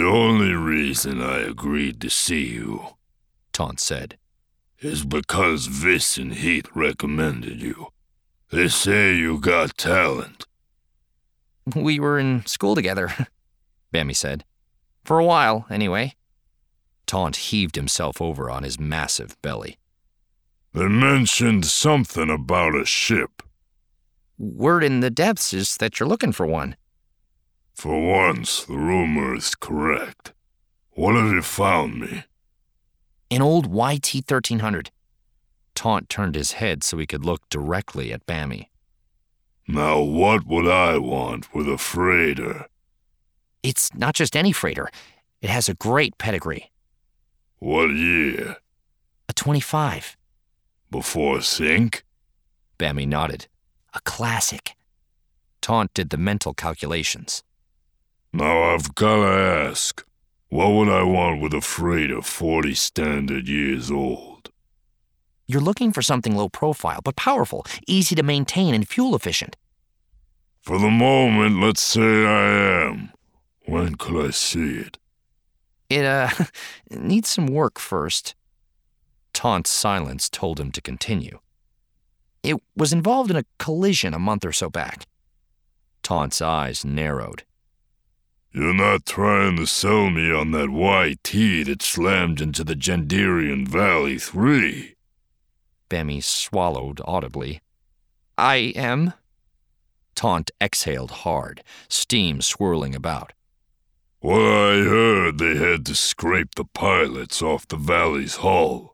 only reason I agreed to see you," Taunt said, "is because Viss and Heath recommended you. They say you got talent." "We were in school together," Bammy said. "For a while, anyway." Taunt heaved himself over on his massive belly. "They mentioned something about a ship." "Word in the depths is that you're looking for one." "For once, the rumor is correct. What have you found me?" "An old YT-1300. Taunt turned his head so he could look directly at Bammy. "Now what would I want with a freighter?" "It's not just any freighter. It has a great pedigree." "What year?" "A 25. "Before sink?" Bammy nodded. "A classic." Taunt did the mental calculations. "Now I've gotta ask, what would I want with a freighter 40 standard years old?" "You're looking for something low profile, but powerful, easy to maintain, and fuel efficient." "For the moment, let's say I am. When could I see it?" It needs some work first." Taunt's silence told him to continue. "It was involved in a collision a month or so back." Taunt's eyes narrowed. "You're not trying to sell me on that YT that slammed into the Genderian Valley 3? Bammy swallowed audibly. "I am." Taunt exhaled hard, steam swirling about. "Well, I heard they had to scrape the pilots off the Valley's hull."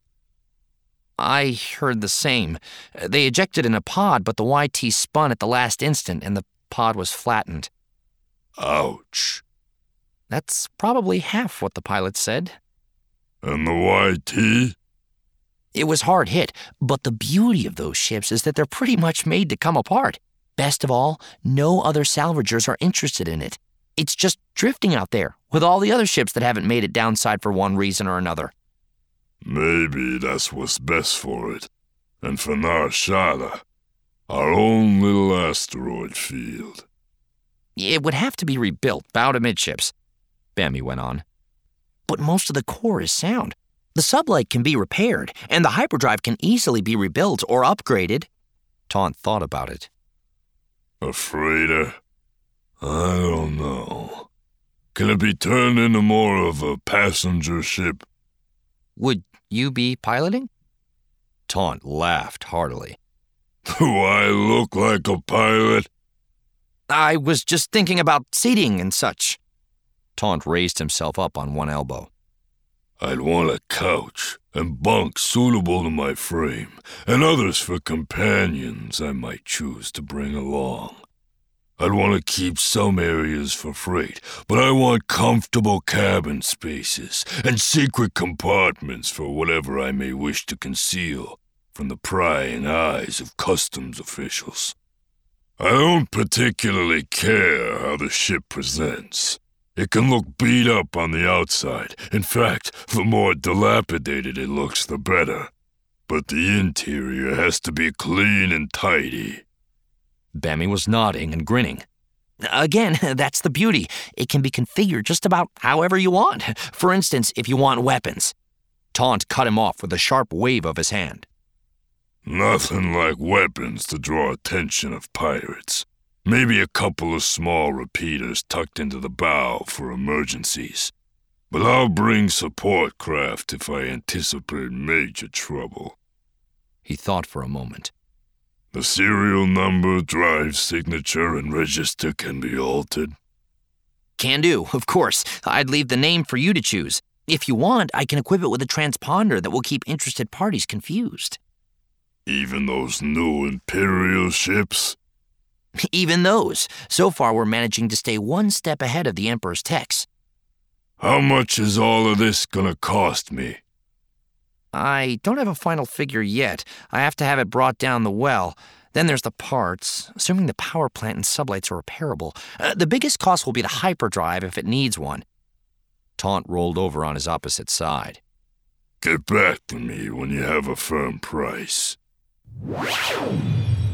"I heard the same. They ejected in a pod, but the YT spun at the last instant and the pod was flattened." "Ouch." "That's probably half what the pilot said." "And the YT?" "It was hard hit, but the beauty of those ships is that they're pretty much made to come apart. Best of all, no other salvagers are interested in it. It's just drifting out there, with all the other ships that haven't made it downside for one reason or another." "Maybe that's what's best for it. And for Nar Shaddaa, our own little asteroid field." "It would have to be rebuilt, bow to midships," Bammy went on. "But most of the core is sound. The sublight can be repaired, and the hyperdrive can easily be rebuilt or upgraded." Taunt thought about it. "A freighter? I don't know. Can it be turned into more of a passenger ship?" "Would you be piloting?" Taunt laughed heartily. "Do I look like a pilot?" "I was just thinking about seating and such." Taunt raised himself up on one elbow. "I'd want a couch and bunk suitable to my frame, and others for companions I might choose to bring along. I'd want to keep some areas for freight, but I want comfortable cabin spaces and secret compartments for whatever I may wish to conceal from the prying eyes of customs officials. I don't particularly care how the ship presents. It can look beat up on the outside. In fact, the more dilapidated it looks, the better. But the interior has to be clean and tidy." Bammy was nodding and grinning. "Again, that's the beauty. It can be configured just about however you want. For instance, if you want weapons." Taunt cut him off with a sharp wave of his hand. "Nothing like weapons to draw attention of pirates. Maybe a couple of small repeaters tucked into the bow for emergencies. But I'll bring support craft if I anticipate major trouble." He thought for a moment. "The serial number, drive signature, and register can be altered." "Can do, of course. I'd leave the name for you to choose. If you want, I can equip it with a transponder that will keep interested parties confused." "Even those new Imperial ships?" "Even those. So far, we're managing to stay one step ahead of the Emperor's techs." "How much is all of this gonna cost me?" "I don't have a final figure yet. I have to have it brought down the well. Then there's the parts, assuming the power plant and sublights are repairable. The biggest cost will be the hyperdrive if it needs one." Taunt rolled over on his opposite side. "Get back to me when you have a firm price."